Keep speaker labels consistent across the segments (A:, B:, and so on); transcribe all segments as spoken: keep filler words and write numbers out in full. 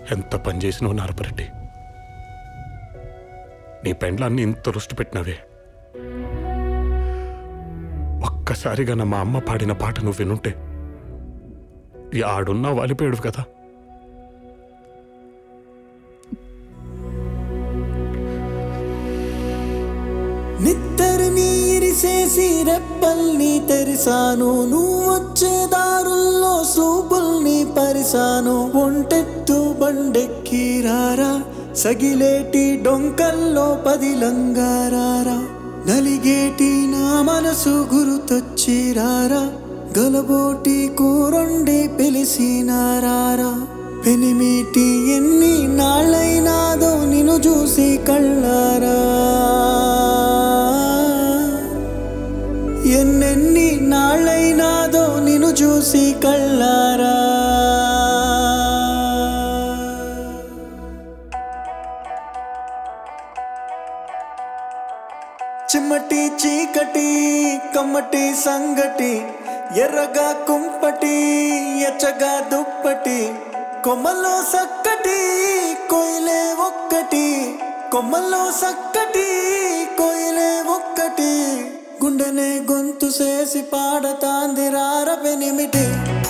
A: ఎంత పని చేసినావు నారపరెడ్డి. నీ పెండ్లాన్ని ఇంత రుష్టి పెట్టినవే. ఒక్కసారిగా నా మా అమ్మ పాడిన పాట నువ్వు వినుంటే ఈ ఆడున్నా వాలిపోయాడు కదా.
B: నిత్తరిని ఇరిసేసి రెప్పల్ని తెరిసాను, నువ్వొచ్చే దారుల్లో సూపుల్ని పరిసాను. ఒంటెత్తు బండెక్కి రారా, సగిలేటి డొంకల్లో పదిలంగారారా. నలిగేటి నా మనసు గురుతొచ్చి రారా, గలబోటి కూరొండి పిలిసినారారా. పెనిమిటి ఎన్ని నాళ్ళైనాదో నిన్ను చూసి కళ్ళారా, ఎన్నెన్ని నాళ్ళైనాదో నిన్ను చూసి కళ్ళారా. చిమ్మటి చీకటి కమ్మటి సంగటి, ఎర్రగా కుంపటి ఎచ్చగా దుప్పటి. కొమ్మల్లో సక్కటి కోయిలే ఒక్కటి, కొమ్మల్లో సక్కటి కోయిలే ఒక్కటి. గుండెనే గొంతు చేసి పాడతాంది రార పెనిమిటి,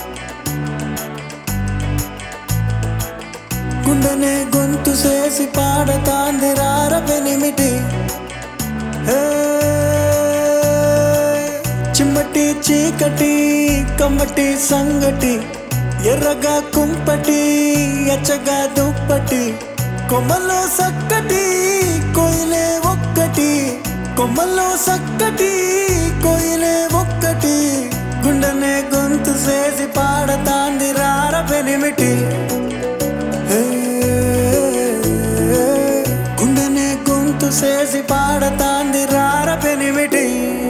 B: గుండెనే గొంతు చేసి పాడతాంది రార పెనిమిటి. చిమ్మటి చీకటి కమ్మటి సంగటి, ఎర్రగా కుంపటి ఎచ్చగా దుప్పటి. కొమ్మల్లో సక్కటి కోయిలే ఒక్కటి, కొమ్మల్లో సక్కటి కోయిలే ఒక్కటి. గుండెనే గొంతు చేసి పాడతాంది రార పెనిమిటి, గుండెనే గొంతు చేసి పాడతాంది రార పెనిమిటి.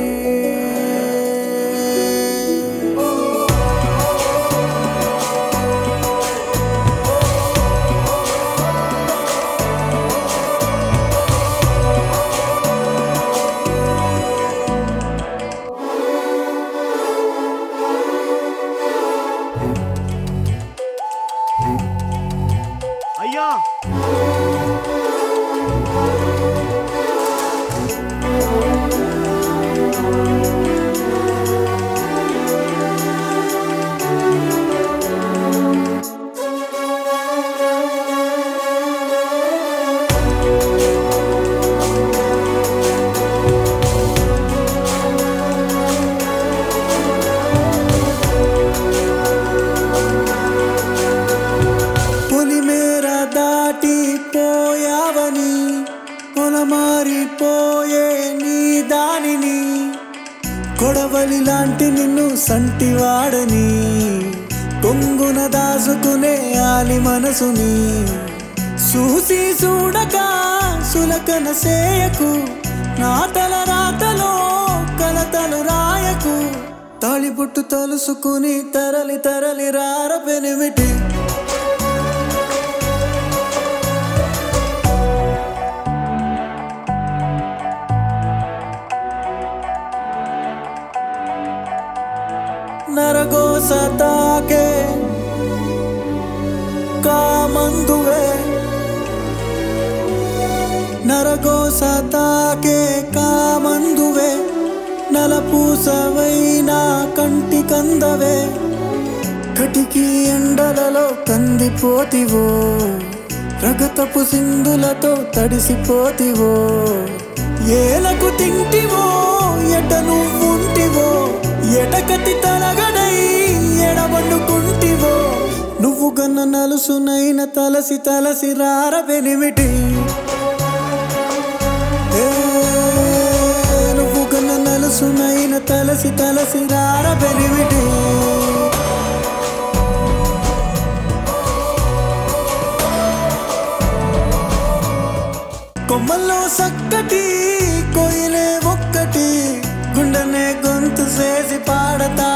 C: అయ్యా
B: పోయావని పొలమారిపోయే నీ దానిని, కొడవలి లాంటి నిన్ను సంటివాడని, కొంగున దాసుకునే ఆలి మనసుని. చూసి చూడక సులకన సేయకు, నా తల రాతలో కలతలు రాయకు. తాళిబొట్టు తలుసుకుని తరలి తరలి రార పెనిమిటి, నరగోస తాకే కామందువే, నరగోస తాకే కామందువే. నలపూసవైనా కంటి కందవే, కటికి ఎండలలో కందిపోతివో, రగతపు సింధులతో తడిసిపోతివో. ఏలకు తింటివో ఎట నువ్వుంటివో, ఎటకతి తలగడై ఎడబండుకుంటివో. నువ్వు గన్న నలుసునైన తలసి తలసి రార పెనిమిటి, నువ్వు గన్న నలుసునైన తలసి తలసి రార పెనిమిటి. కొమ్మల్లో సక్కటి కోయిలే ఒక్కటి, గుండెనే గొంతు చేసి పాడతా